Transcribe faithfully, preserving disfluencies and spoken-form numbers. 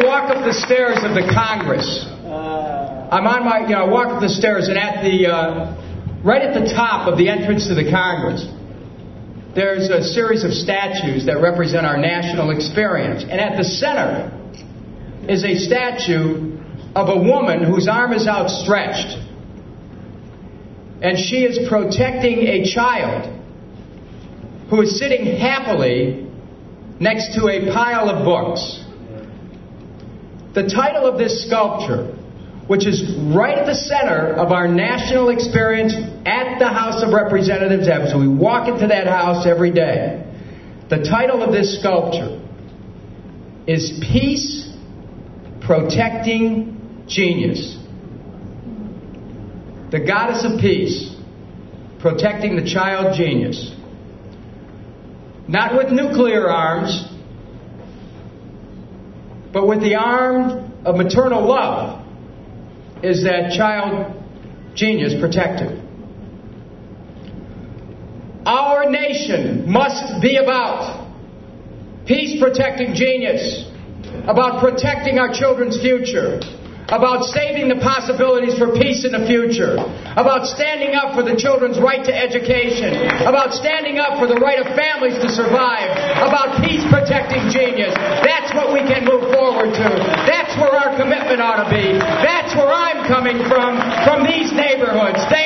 to walk up the stairs of the Congress. I'm on my, you know, I walk up the stairs, and at the, uh, right at the top of the entrance to the Congress, there's a series of statues that represent our national experience. And at the center is a statue of a woman whose arm is outstretched. And she is protecting a child who is sitting happily next to a pile of books. The title of this sculpture, which is right at the center of our national experience at the House of Representatives, as we walk into that house every day, the title of this sculpture is Peace Protecting Genius. The goddess of peace, protecting the child genius. Not with nuclear arms, but with the arm of maternal love is that child genius protected. Our nation must be about peace protecting genius, about protecting our children's future, about saving the possibilities for peace in the future, about standing up for the children's right to education, about standing up for the right of families to survive, about peace protecting genius. That's what we can move forward to. That's where our commitment ought to be. That's where I'm coming from, from these neighborhoods. Thank